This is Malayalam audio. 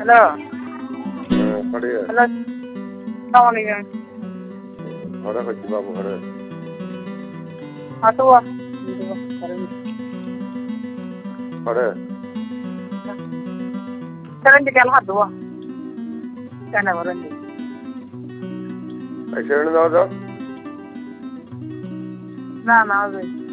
ഹലോ പറയാ ഹലോ അവിടെ കൊച്ചു ബാബു അവിടെ ആട്ട് പോവാ അവിടെ كلام حد هو أنا ورندي عشان هذا لا ما عاوز